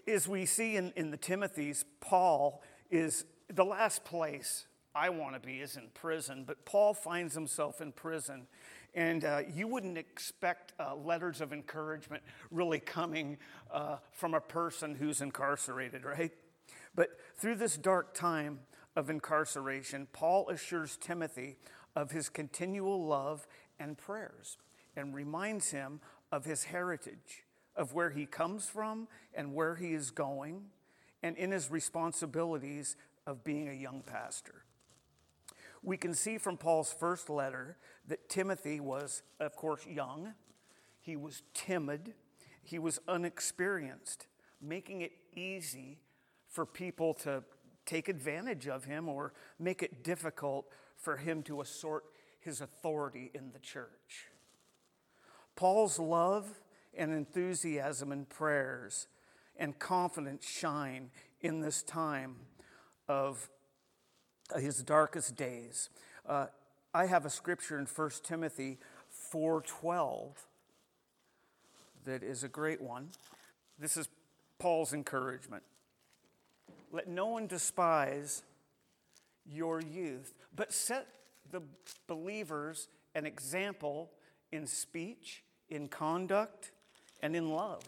As we see in the Timothy's, Paul is the last place I want to be is in prison, but Paul finds himself in prison. And you wouldn't expect letters of encouragement really coming from a person who's incarcerated, right? But through this dark time of incarceration, Paul assures Timothy of his continual love and prayers and reminds him of his heritage, of where he comes from and where he is going, and in his responsibilities of being a young pastor. We can see from Paul's first letter that Timothy was, of course, young. He was timid. He was unexperienced, making it easy for people to take advantage of him or make it difficult for him to assert his authority in the church. Paul's love and enthusiasm and prayers and confidence shine in this time of his darkest days. I have a scripture in 1 Timothy 4:12 that is a great one. This is Paul's encouragement. Let no one despise your youth, but set the believers an example in speech, in conduct, and in love.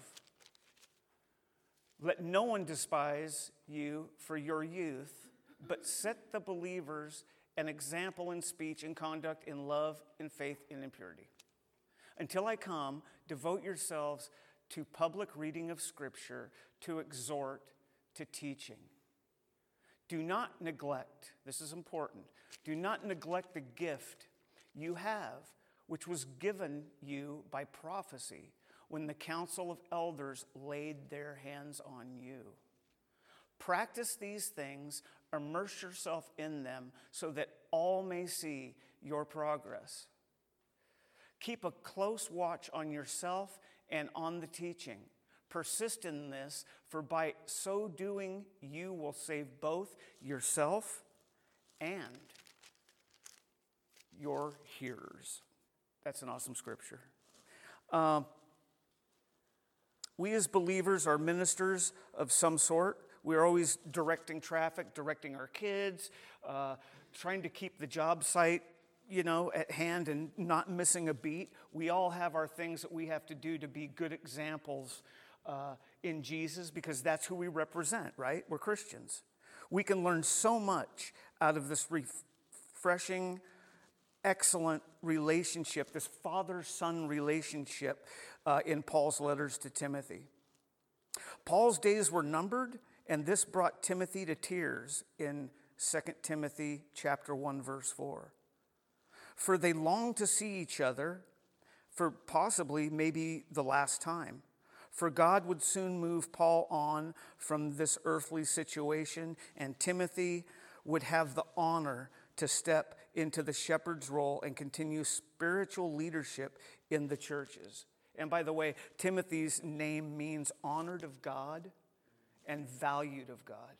Let no one despise you for your youth, but set the believers an example in speech, in conduct, in love, in faith, and in purity. Until I come, devote yourselves to public reading of Scripture, to exhort, to teaching. Do not neglect, this is important, do not neglect the gift you have, which was given you by prophecy when the council of elders laid their hands on you. Practice these things, immerse yourself in them so that all may see your progress. Keep a close watch on yourself and on the teaching. Persist in this, for by so doing you will save both yourself and your hearers. That's an awesome scripture. We as believers are ministers of some sort. We're always directing traffic, directing our kids, trying to keep the job site, at hand and not missing a beat. We all have our things that we have to do to be good examples in Jesus, because that's who we represent, right? We're Christians. We can learn so much out of this refreshing, excellent relationship, this father-son relationship in Paul's letters to Timothy. Paul's days were numbered, and this brought Timothy to tears in 2 Timothy chapter 1, verse 4. For they longed to see each other for possibly maybe the last time. For God would soon move Paul on from this earthly situation, and Timothy would have the honor to step into the shepherd's role and continue spiritual leadership in the churches. And by the way, Timothy's name means honored of God and valued of God.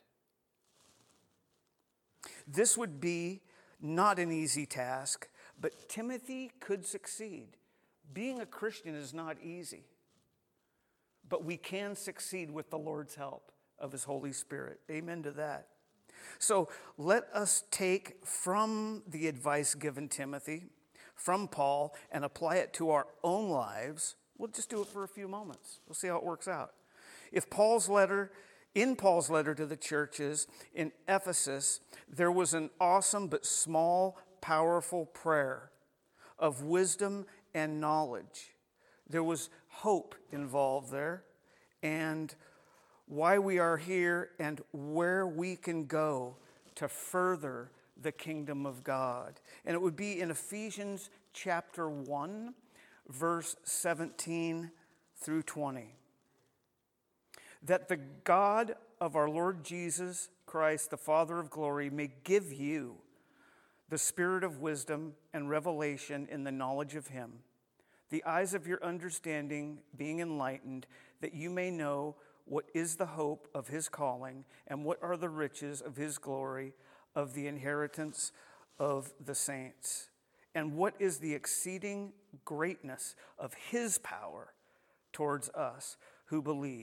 This would be not an easy task, but Timothy could succeed. Being a Christian is not easy, but we can succeed with the Lord's help of His Holy Spirit. Amen to that. So let us take from the advice given Timothy, from Paul, and apply it to our own lives. We'll just do it for a few moments. We'll see how it works out. In Paul's letter to the churches in Ephesus, there was an awesome but small, powerful prayer of wisdom and knowledge. There was hope involved there, and why we are here and where we can go to further the kingdom of God. And it would be in Ephesians chapter 1, verse 17 through 20. That the God of our Lord Jesus Christ, the Father of glory, may give you the spirit of wisdom and revelation in the knowledge of Him, the eyes of your understanding being enlightened, that you may know what is the hope of His calling and what are the riches of His glory, of the inheritance of the saints, and what is the exceeding greatness of His power towards us who believe,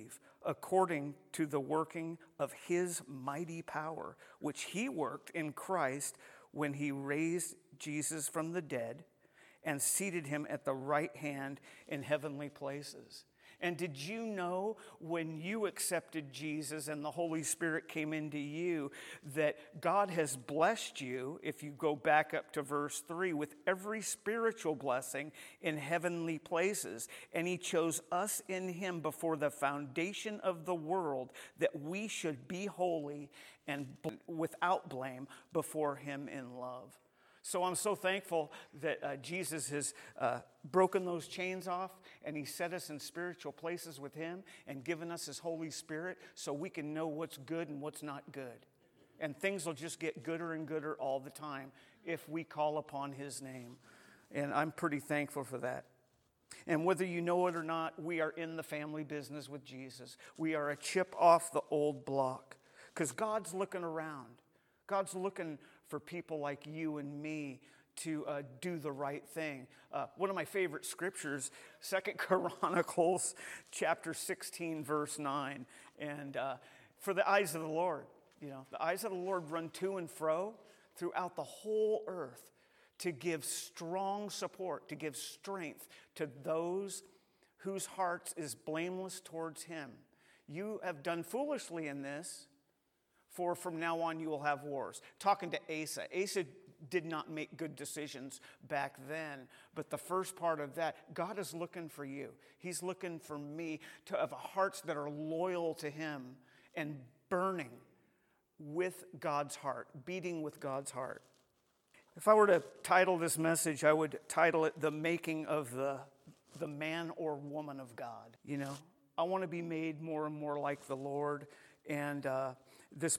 according to the working of his mighty power, which he worked in Christ when he raised Jesus from the dead and seated him at the right hand in heavenly places. And did you know when you accepted Jesus and the Holy Spirit came into you that God has blessed you, if you go back up to verse 3, with every spiritual blessing in heavenly places? And he chose us in him before the foundation of the world that we should be holy and without blame before him in love. So I'm so thankful that Jesus has broken those chains off, and he set us in spiritual places with him and given us his Holy Spirit so we can know what's good and what's not good. And things will just get gooder and gooder all the time if we call upon his name. And I'm pretty thankful for that. And whether you know it or not, we are in the family business with Jesus. We are a chip off the old block because God's looking around. God's looking for people like you and me to do the right thing. One of my favorite scriptures, 2 Chronicles chapter 16, verse 9. And for the eyes of the Lord, the eyes of the Lord run to and fro throughout the whole earth to give strong support, to give strength to those whose hearts is blameless towards him. You have done foolishly in this, for from now on you will have wars. Talking to Asa. Asa did not make good decisions back then, but the first part of that, God is looking for you. He's looking for me to have hearts that are loyal to him and burning with God's heart, beating with God's heart. If I were to title this message, I would title it The Making of the Man or Woman of God. I want to be made more and more like the Lord. And this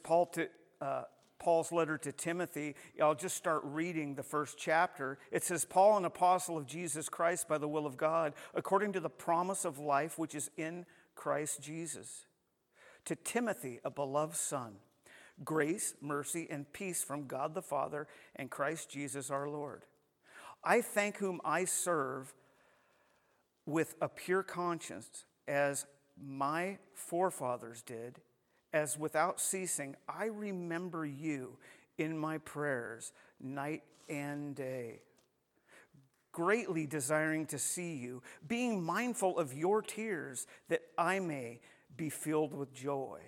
Paul's letter to Timothy, I'll just start reading the first chapter. It says, Paul, an apostle of Jesus Christ by the will of God, according to the promise of life which is in Christ Jesus. To Timothy, a beloved son, grace, mercy, and peace from God the Father and Christ Jesus our Lord. I thank whom I serve with a pure conscience, as my forefathers did, as without ceasing I remember you in my prayers night and day, greatly desiring to see you, being mindful of your tears, that I may be filled with joy.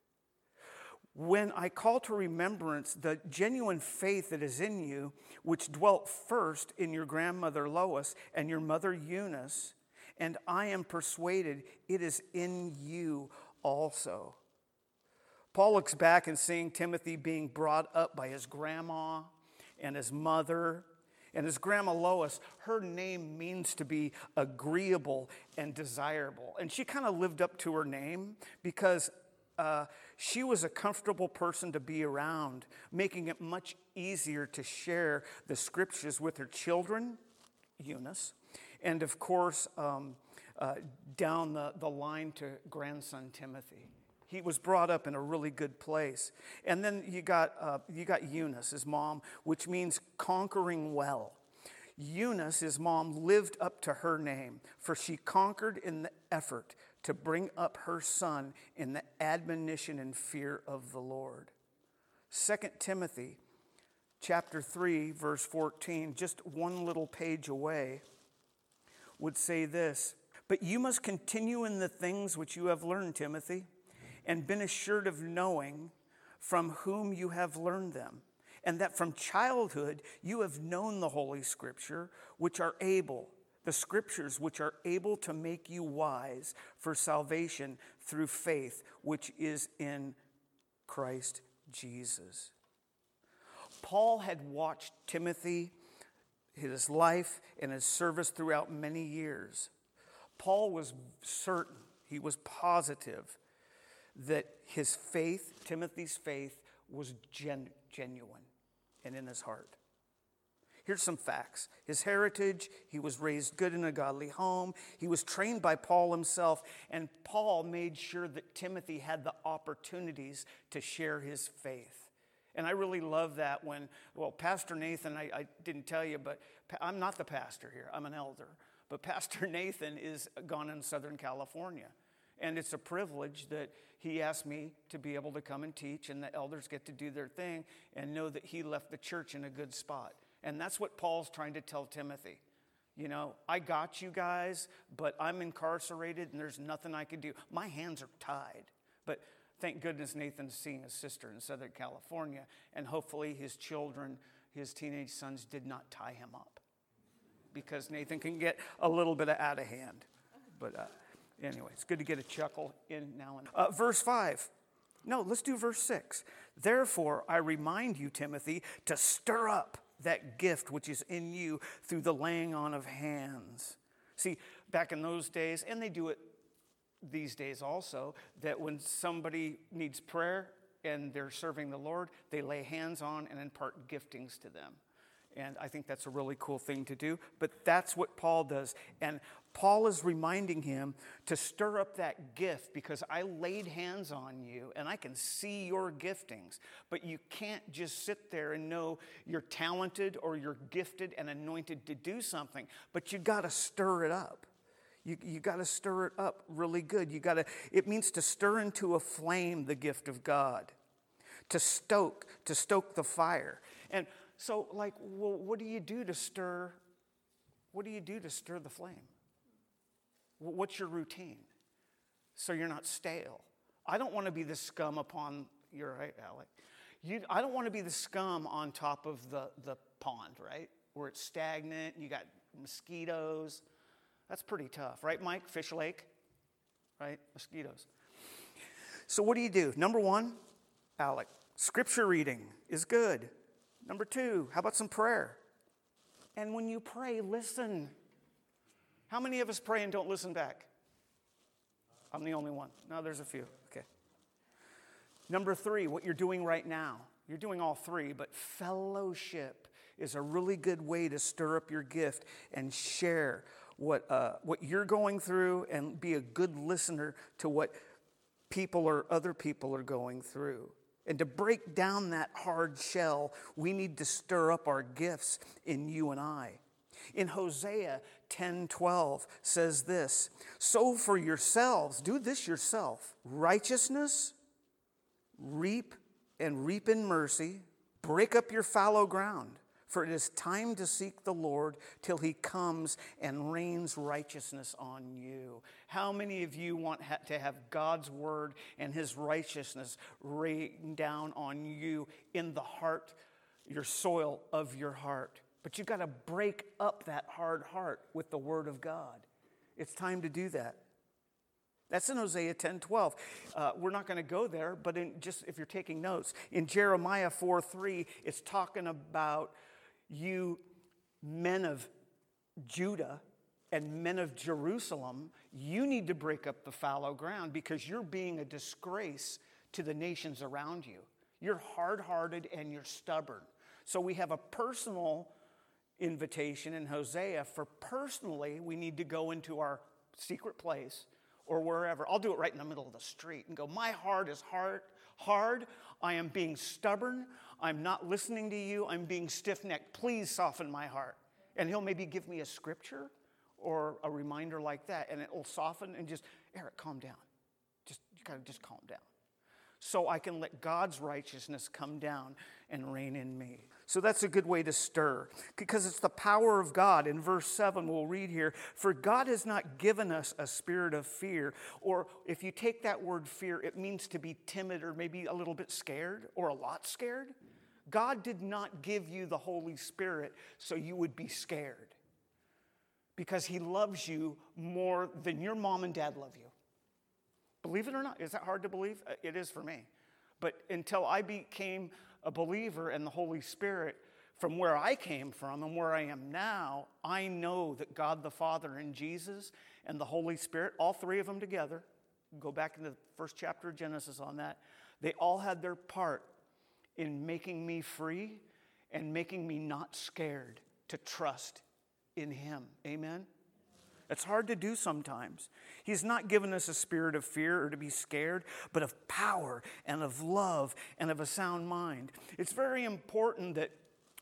When I call to remembrance the genuine faith that is in you, which dwelt first in your grandmother Lois and your mother Eunice, and I am persuaded it is in you also. Paul looks back and seeing Timothy being brought up by his grandma and his mother and his grandma Lois. Her name means to be agreeable and desirable. And she kind of lived up to her name because she was a comfortable person to be around, making it much easier to share the scriptures with her children, Eunice, and of course down the line to grandson Timothy. He was brought up in a really good place. And then you got Eunice, his mom, which means conquering well. Eunice, his mom, lived up to her name, for she conquered in the effort to bring up her son in the admonition and fear of the Lord. 2 Timothy chapter 3, verse 14, just one little page away, would say this, but you must continue in the things which you have learned, Timothy, and been assured of knowing from whom you have learned them, and that from childhood you have known the Holy Scripture, the Scriptures which are able to make you wise for salvation through faith, which is in Christ Jesus. Paul had watched Timothy, his life and his service throughout many years. Paul was certain, he was positive, that his faith, Timothy's faith, was genuine and in his heart. Here's some facts. His heritage, he was raised good in a godly home. He was trained by Paul himself, and Paul made sure that Timothy had the opportunities to share his faith. And I really love that when, Pastor Nathan, I didn't tell you, but I'm not the pastor here. I'm an elder. But Pastor Nathan is gone in Southern California. And it's a privilege that he asked me to be able to come and teach, and the elders get to do their thing and know that he left the church in a good spot. And that's what Paul's trying to tell Timothy. You know, I got you guys, but I'm incarcerated and there's nothing I can do. My hands are tied. But thank goodness Nathan's seeing his sister in Southern California, and hopefully his children, his teenage sons, did not tie him up, because Nathan can get a little bit out of hand. But anyway, it's good to get a chuckle in now and then. Verse 5. No, let's do verse 6. Therefore, I remind you, Timothy, to stir up that gift which is in you through the laying on of hands. See, back in those days, and they do it these days also, that when somebody needs prayer and they're serving the Lord, they lay hands on and impart giftings to them. And I think that's a really cool thing to do. But that's what Paul does. And Paul is reminding him to stir up that gift, because I laid hands on you and I can see your giftings. But you can't just sit there and know you're talented or you're gifted and anointed to do something. But you got to stir it up. You got to stir it up really good. It means to stir into a flame the gift of God. To stoke the fire. And so, like, well, what do you do to stir the flame? What's your routine? So you're not stale. I don't want to be the scum upon, you're right, Alec. I don't want to be the scum on top of the pond, right? Where it's stagnant, you got mosquitoes. That's pretty tough, right, Mike? Fish Lake, right? Mosquitoes. So what do? Number 1, Alec, scripture reading is good. Number 2, how about some prayer? And when you pray, listen. How many of us pray and don't listen back? I'm the only one. No, there's a few. Okay. Number 3, what you're doing right now. You're doing all 3, but fellowship is a really good way to stir up your gift and share what you're going through, and be a good listener to what other people are going through. And to break down that hard shell, we need to stir up our gifts in you and I. In Hosea 10:12 says this, sow for yourselves, do this yourself, righteousness, reap in mercy, break up your fallow ground. For it is time to seek the Lord till he comes and rains righteousness on you. How many of you want to have God's word and his righteousness rain down on you in the heart, your soil of your heart? But you've got to break up that hard heart with the word of God. It's time to do that. That's in Hosea 10:12. We're not going to go there, but if you're taking notes, in Jeremiah 4:3, it's talking about you men of Judah and men of Jerusalem. You need to break up the fallow ground, because you're being a disgrace to the nations around you. You're hard-hearted and you're stubborn. So we have a personal invitation in Hosea for personally we need to go into our secret place or wherever. I'll do it right in the middle of the street and go, my heart is hard. I am being stubborn. I'm not listening to you. I'm being stiff-necked. Please soften my heart. And he'll maybe give me a scripture or a reminder like that, and it will soften and just, Eric, calm down. You gotta just calm down. So I can let God's righteousness come down and reign in me. So that's a good way to stir, because it's the power of God. In verse 7, we'll read here, for God has not given us a spirit of fear. Or if you take that word fear, it means to be timid or maybe a little bit scared or a lot scared. God did not give you the Holy Spirit so you would be scared, because he loves you more than your mom and dad love you. Believe it or not. Is that hard to believe? It is for me. But until I became a believer in the Holy Spirit, from where I came from and where I am now, I know that God the Father and Jesus and the Holy Spirit, all 3 of them together, go back into the first chapter of Genesis on that, they all had their part in making me free and making me not scared to trust in him. Amen? It's hard to do sometimes. He's not given us a spirit of fear or to be scared, but of power and of love and of a sound mind. It's very important that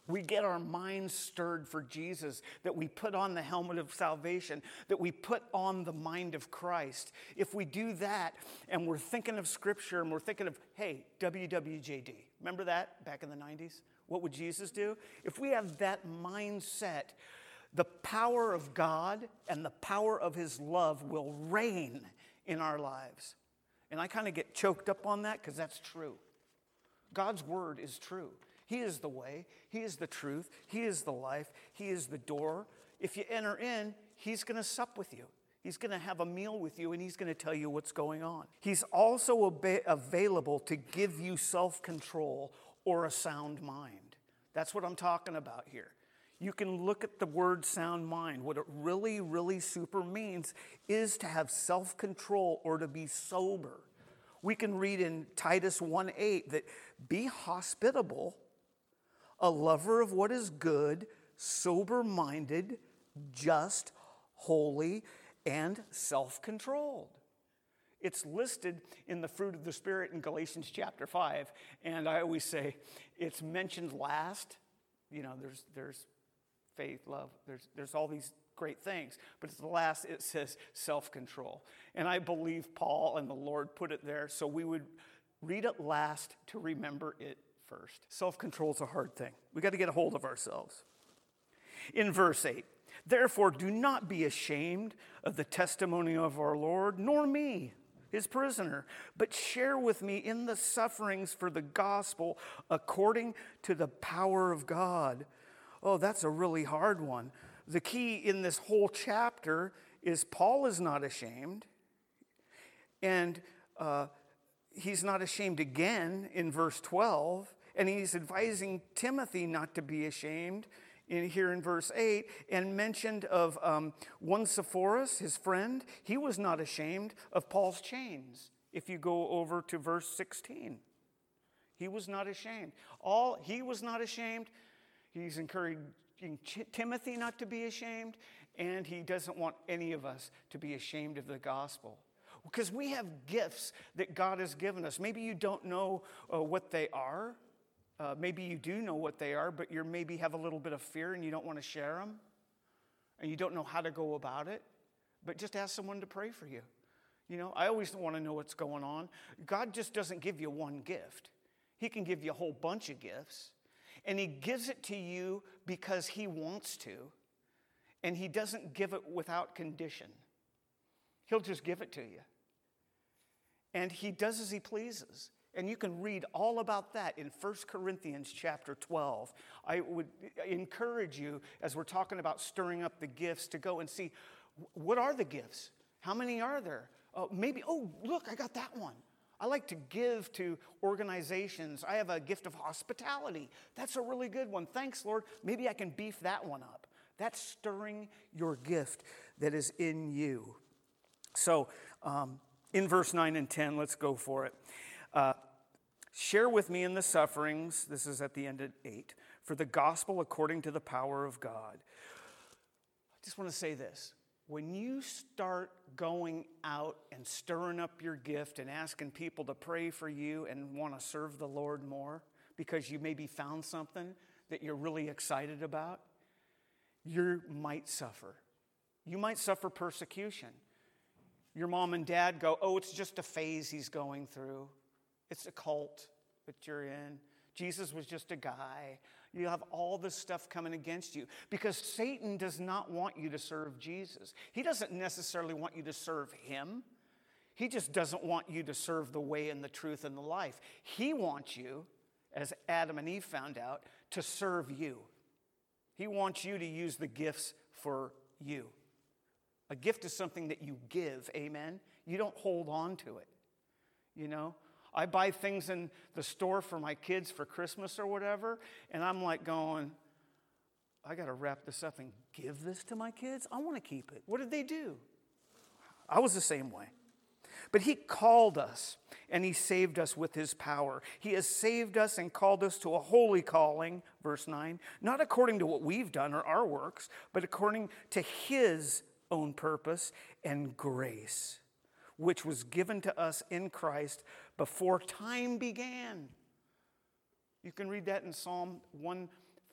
We get our minds stirred for Jesus, that we put on the helmet of salvation, that we put on the mind of Christ. If we do that and we're thinking of Scripture and we're thinking of, hey, WWJD, remember that back in the 90s? What would Jesus do? If we have that mindset, the power of God and the power of His love will reign in our lives. And I kind of get choked up on that because that's true. God's word is true. He is the way. He is the truth. He is the life. He is the door. If you enter in, He's going to sup with you. He's going to have a meal with you, and He's going to tell you what's going on. He's also available to give you self-control or a sound mind. That's what I'm talking about here. You can look at the word sound mind. What it really, really super means is to have self-control or to be sober. We can read in Titus 1:8 that be hospitable, a lover of what is good, sober-minded, just, holy, and self-controlled. It's listed in the fruit of the Spirit in Galatians chapter 5. And I always say it's mentioned last. You know, there's faith, love, there's all these great things. But it's the last, it says self-control. And I believe Paul and the Lord put it there so we would read it last to remember it first. Self-control is a hard thing. We got to get a hold of ourselves. In verse 8, therefore do not be ashamed of the testimony of our Lord, nor me, His prisoner, but share with me in the sufferings for the gospel according to the power of God. Oh, that's a really hard one. The key in this whole chapter is Paul is not ashamed. And he's not ashamed again in verse 12. And he's advising Timothy not to be ashamed here in verse 8. And mentioned of Onesiphorus, his friend, he was not ashamed of Paul's chains. If you go over to verse 16, he was not ashamed. He was not ashamed. He's encouraging Timothy not to be ashamed, and he doesn't want any of us to be ashamed of the gospel. Because we have gifts that God has given us. Maybe you don't know what they are. Maybe you do know what they are, but you maybe have a little bit of fear and you don't want to share them. And you don't know how to go about it. But just ask someone to pray for you. You know, I always want to know what's going on. God just doesn't give you one gift. He can give you a whole bunch of gifts. And He gives it to you because He wants to. And He doesn't give it without condition. He'll just give it to you. And He does as He pleases. And you can read all about that in 1 Corinthians chapter 12. I would encourage you, as we're talking about stirring up the gifts, to go and see, what are the gifts? How many are there? Look, I got that one. I like to give to organizations. I have a gift of hospitality. That's a really good one. Thanks, Lord. Maybe I can beef that one up. That's stirring your gift that is in you. So in verse 9 and 10, let's go for it. Share with me in the sufferings, this is at the end of 8, for the gospel according to the power of God. I just want to say this. When you start going out and stirring up your gift and asking people to pray for you and want to serve the Lord more because you maybe found something that you're really excited about, you might suffer. You might suffer persecution. Your mom and dad go, oh, it's just a phase he's going through. It's a cult that you're in. Jesus was just a guy. You have all this stuff coming against you because Satan does not want you to serve Jesus. He doesn't necessarily want you to serve Him. He just doesn't want you to serve the way and the truth and the life. He wants you, as Adam and Eve found out, to serve you. He wants you to use the gifts for you. A gift is something that you give, amen? You don't hold on to it, you know? I buy things in the store for my kids for Christmas or whatever, and I'm like going, I got to wrap this up and give this to my kids? I want to keep it. What did they do? I was the same way. But He called us, and He saved us with His power. He has saved us and called us to a holy calling, verse 9, not according to what we've done or our works, but according to His own purpose and grace, which was given to us in Christ before time began. You can read that in Psalm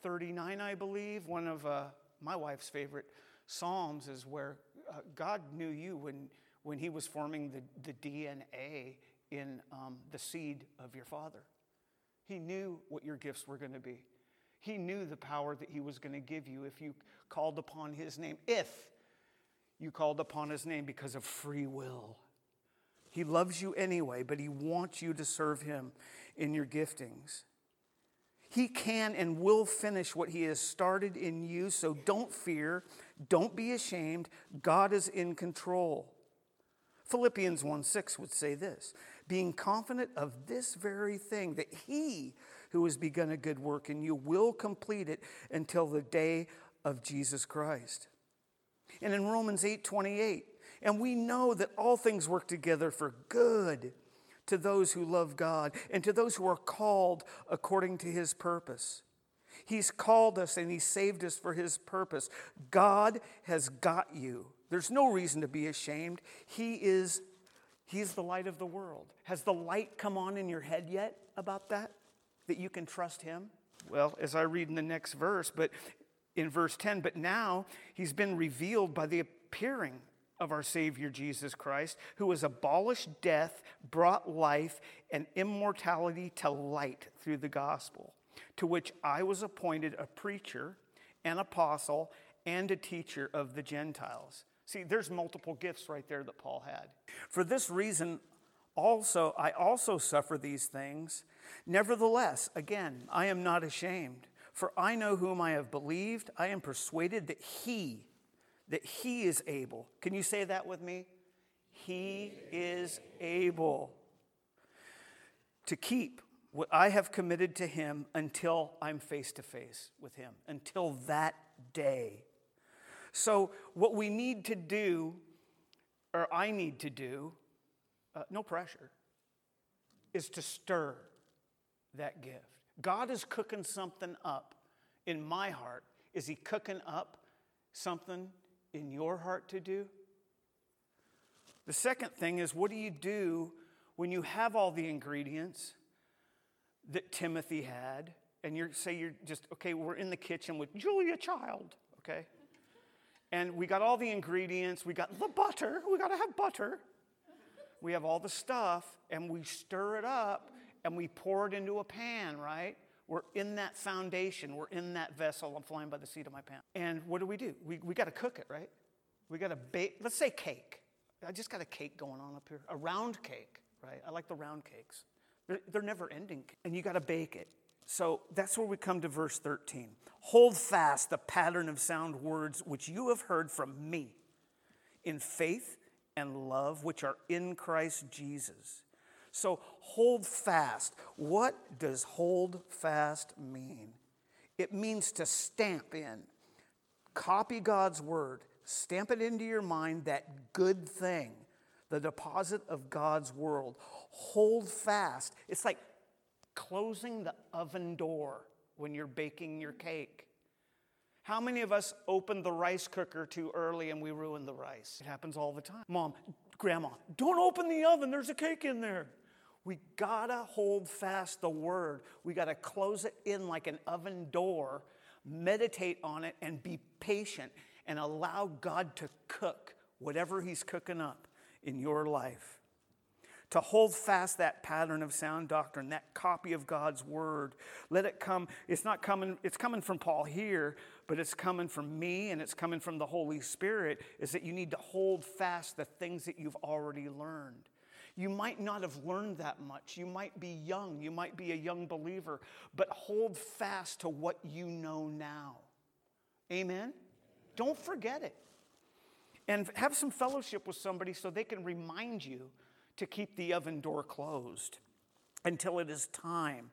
39, I believe, one of my wife's favorite Psalms is where God knew you when he was forming the DNA in the seed of your father. He knew what your gifts were going to be. He knew the power that he was going to give you if you called upon his name. If you called upon his name because of free will. He loves you anyway, but he wants you to serve him in your giftings. He can and will finish what he has started in you, so don't fear, don't be ashamed. God is in control. Philippians 1:6 would say this, being confident of this very thing, that he who has begun a good work in you will complete it until the day of Jesus Christ. And in Romans 8:28, and we know that all things work together for good to those who love God and to those who are called according to his purpose. He's called us and he saved us for his purpose. God has got you. There's no reason to be ashamed. He's the light of the world. Has the light come on in your head yet about that you can trust him? Well, as I read in the next verse, but in verse 10, but now he's been revealed by the appearing of our Savior Jesus Christ, who has abolished death, brought life and immortality to light through the gospel, to which I was appointed a preacher, an apostle, and a teacher of the Gentiles. See, there's multiple gifts right there that Paul had. For this reason, I also suffer these things. Nevertheless, again, I am not ashamed, for I know whom I have believed. I am persuaded that he is able. Can you say that with me? He is able to keep what I have committed to him until I'm face to face with him, until that day. So what we need to do, or I need to do, no pressure, is to stir that gift. God is cooking something up in my heart. Is he cooking up something in your heart to do? The second thing is, what do you do when you have all the ingredients that Timothy had, and you're just, okay, we're in the kitchen with Julia Child, okay? And we got all the ingredients, we got the butter, we got to have butter. We have all the stuff, and we stir it up, and we pour it into a pan, right? We're in that foundation. We're in that vessel. I'm flying by the seat of my pants. And what do? We got to cook it, right? We got to bake. Let's say cake. I just got a cake going on up here. A round cake, right? I like the round cakes. They're never ending. And you got to bake it. So that's where we come to verse 13. Hold fast the pattern of sound words which you have heard from me in faith and love which are in Christ Jesus. So hold fast. What does hold fast mean? It means to stamp in. Copy God's word. Stamp it into your mind, that good thing, the deposit of God's word. Hold fast. It's like closing the oven door when you're baking your cake. How many of us opened the rice cooker too early and we ruined the rice? It happens all the time. Mom, Grandma, don't open the oven. There's a cake in there. We gotta hold fast the word. We gotta close it in like an oven door, meditate on it, and be patient and allow God to cook whatever he's cooking up in your life. To hold fast that pattern of sound doctrine, that copy of God's word. Let it come. It's coming from Paul here, but it's coming from me and it's coming from the Holy Spirit, is that you need to hold fast the things that you've already learned. You might not have learned that much. You might be young. You might be a young believer, but hold fast to what you know now. Amen? Don't forget it. And have some fellowship with somebody so they can remind you to keep the oven door closed until it is time.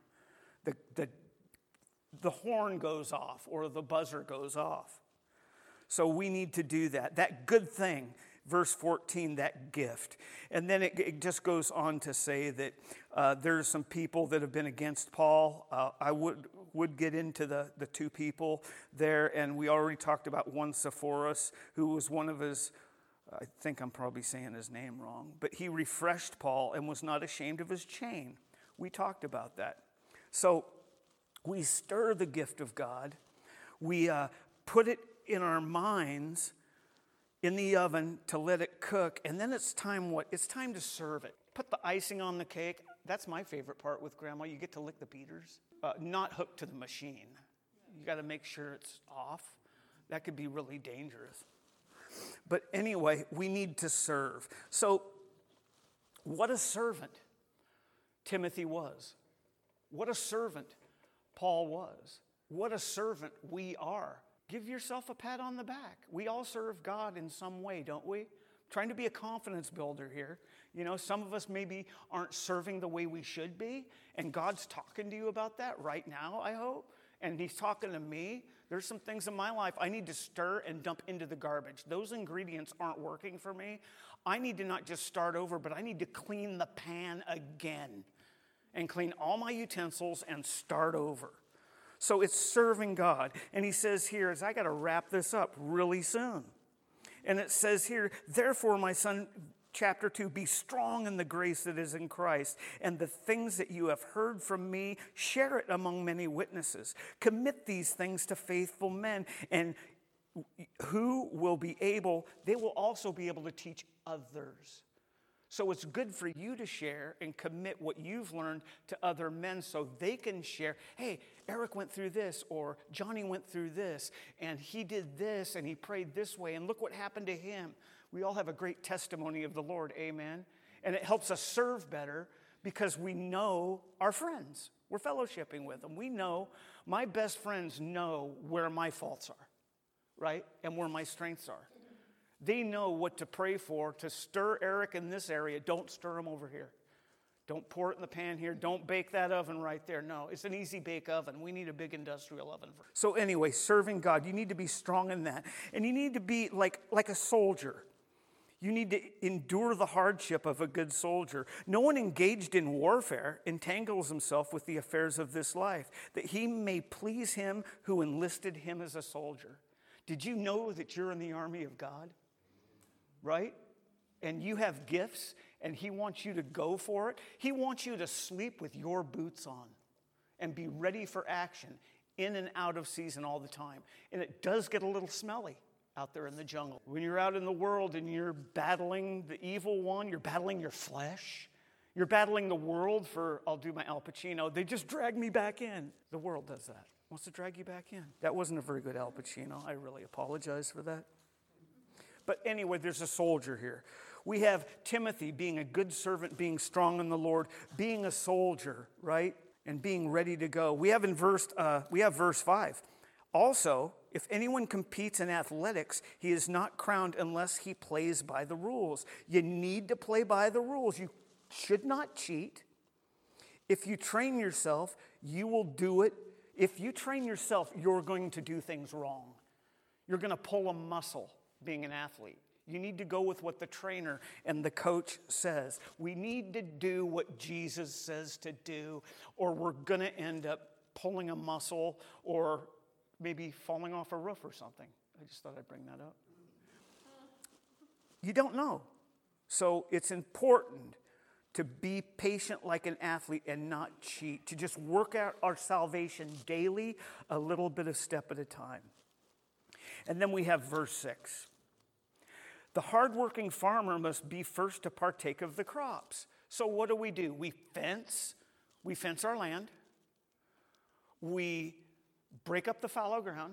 The horn goes off or the buzzer goes off. So we need to do that. That good thing, verse 14, that gift. And then it just goes on to say that there's some people that have been against Paul. I would get into the two people there, and we already talked about one, Sepphoris, who was one of his, I think I'm probably saying his name wrong, but he refreshed Paul and was not ashamed of his chain. We talked about that. So We stir the gift of God. We put it in our minds in the oven to let it cook. And then it's time what? It's time to serve it. Put the icing on the cake. That's my favorite part with Grandma. You get to lick the Peters. Not hooked to the machine. You got to make sure it's off. That could be really dangerous. But anyway, we need to serve. So what a servant Timothy was. What a servant Paul was. What a servant we are. Give yourself a pat on the back. We all serve God in some way, don't we? Trying to be a confidence builder here. You know, some of us maybe aren't serving the way we should be, and God's talking to you about that right now, I hope. And he's talking to me. There's some things in my life I need to stir and dump into the garbage. Those ingredients aren't working for me. I need to not just start over, but I need to clean the pan again and clean all my utensils and start over. So it's serving God. And he says here, I got to wrap this up really soon. And it says here, therefore, my son, chapter 2, be strong in the grace that is in Christ, and the things that you have heard from me, share it among many witnesses. Commit these things to faithful men, and who will be able, they will also be able to teach others. So it's good for you to share and commit what you've learned to other men so they can share, hey, Eric went through this, or Johnny went through this, and he did this, and he prayed this way, and look what happened to him. We all have a great testimony of the Lord, amen? And it helps us serve better because we know our friends. We're fellowshipping with them. We know, my best friends know where my faults are, right? And where my strengths are. They know what to pray for, to stir Eric in this area. Don't stir him over here. Don't pour it in the pan here. Don't bake that oven right there. No, it's an easy bake oven. We need a big industrial oven. So anyway, serving God, you need to be strong in that. And you need to be like a soldier. You need to endure the hardship of a good soldier. No one engaged in warfare entangles himself with the affairs of this life, that he may please him who enlisted him as a soldier. Did you know that you're in the army of God? Right? And you have gifts, and he wants you to go for it. He wants you to sleep with your boots on and be ready for action, in and out of season all the time. And it does get a little smelly out there in the jungle. When you're out in the world and you're battling the evil one, you're battling your flesh, you're battling the world for, I'll do my Al Pacino, they just drag me back in. The world does that. Wants to drag you back in. That wasn't a very good Al Pacino. I really apologize for that. But anyway, there's a soldier here. We have Timothy being a good servant, being strong in the Lord, being a soldier, right? And being ready to go. We have verse 5. Also, if anyone competes in athletics, he is not crowned unless he plays by the rules. You need to play by the rules. You should not cheat. If you train yourself, you will do it. If you train yourself, you're going to do things wrong. You're going to pull a muscle being an athlete. You need to go with what the trainer and the coach says. We need to do what Jesus says to do, or we're going to end up pulling a muscle or maybe falling off a roof or something. I just thought I'd bring that up. You don't know. So it's important to be patient like an athlete and not cheat, to just work out our salvation daily, a little bit of step at a time. And then we have verse 6. The hardworking farmer must be first to partake of the crops. So what do? We fence our land. We break up the fallow ground.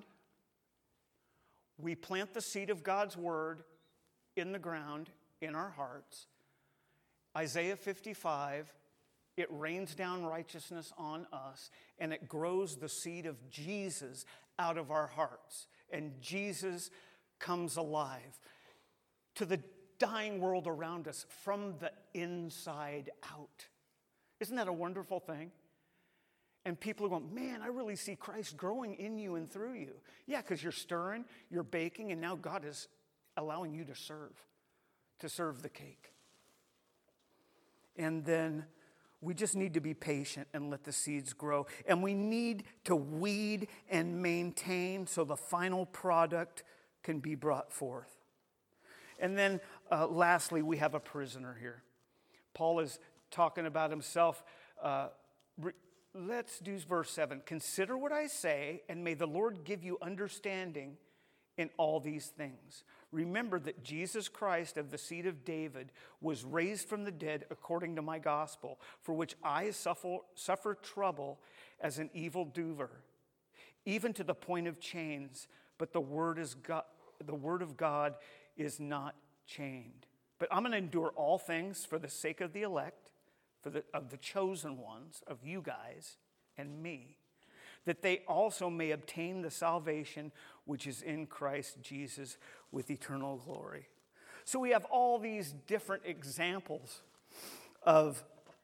We plant the seed of God's word in the ground, in our hearts. Isaiah 55, it rains down righteousness on us, and it grows the seed of Jesus out of our hearts. And Jesus comes alive to the dying world around us from the inside out. Isn't that a wonderful thing? And people are going, man, I really see Christ growing in you and through you. Yeah, because you're stirring, you're baking, and now God is allowing you to serve the cake. And then we just need to be patient and let the seeds grow. And we need to weed and maintain so the final product can be brought forth. And then lastly, we have a prisoner here. Paul is talking about himself let's do verse 7. Consider what I say, and may the Lord give you understanding in all these things. Remember that Jesus Christ of the seed of David was raised from the dead according to my gospel, for which I suffer trouble as an evildoer, even to the point of chains. But the word of God is not chained. But I'm going to endure all things for the sake of the elect, of the chosen ones, of you guys and me, that they also may obtain the salvation which is in Christ Jesus with eternal glory. So we have all these different examples of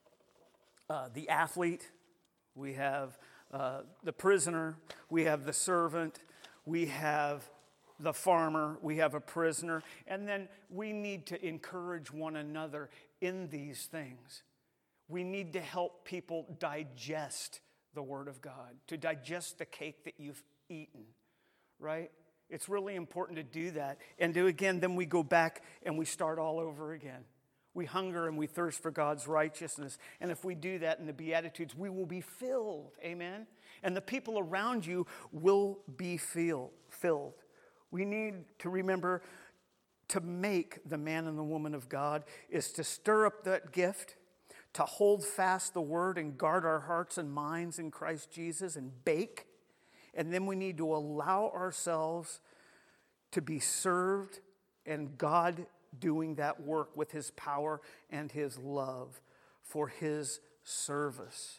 the athlete. We have the prisoner. We have the servant. We have the farmer. We have a prisoner. And then we need to encourage one another in these things. We need to help people digest the Word of God, to digest the cake that you've eaten, right? It's really important to do that. And then we go back and we start all over again. We hunger and we thirst for God's righteousness. And if we do that in the Beatitudes, we will be filled, amen? And the people around you will be filled. We need to remember to make the man and the woman of God is to stir up that gift, to hold fast the word and guard our hearts and minds in Christ Jesus and bake. And then we need to allow ourselves to be served and God doing that work with his power and his love for his service.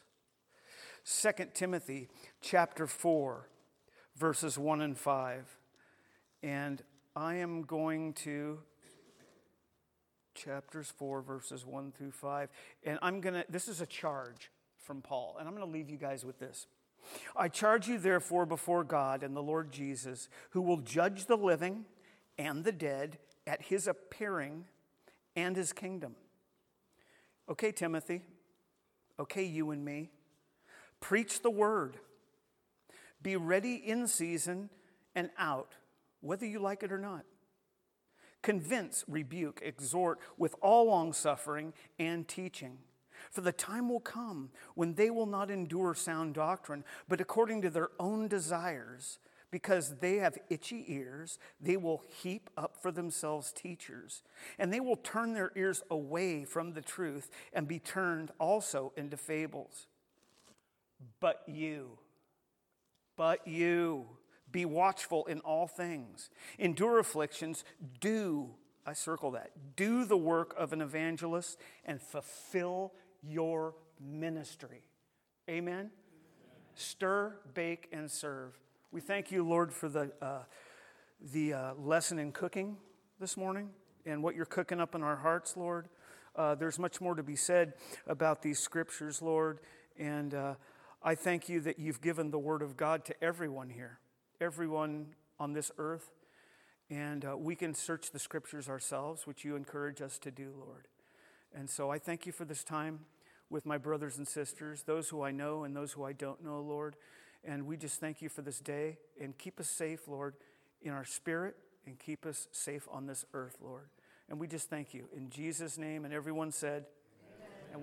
2 Timothy chapter 4, verses 1 and 5. And I am going to chapters 4, verses 1 through 5. And this is a charge from Paul. And I'm going to leave you guys with this. I charge you therefore before God and the Lord Jesus, who will judge the living and the dead at his appearing and his kingdom. Okay, Timothy. Okay, you and me. Preach the word. Be ready in season and out, whether you like it or not. Convince, rebuke, exhort with all longsuffering and teaching. For the time will come when they will not endure sound doctrine, but according to their own desires, because they have itchy ears, they will heap up for themselves teachers, and they will turn their ears away from the truth and be turned also into fables. But you, be watchful in all things. Endure afflictions. Do the work of an evangelist and fulfill your ministry. Amen? Stir, bake, and serve. We thank you, Lord, for the lesson in cooking this morning and what you're cooking up in our hearts, Lord. There's much more to be said about these scriptures, Lord. And I thank you that you've given the word of God to everyone here, everyone on this earth. And we can search the scriptures ourselves, which you encourage us to do, Lord. And so I thank you for this time with my brothers and sisters, those who I know and those who I don't know, Lord. And we just thank you for this day, and keep us safe, Lord, in our spirit, and keep us safe on this earth, Lord. And we just thank you. In Jesus' name, and everyone said,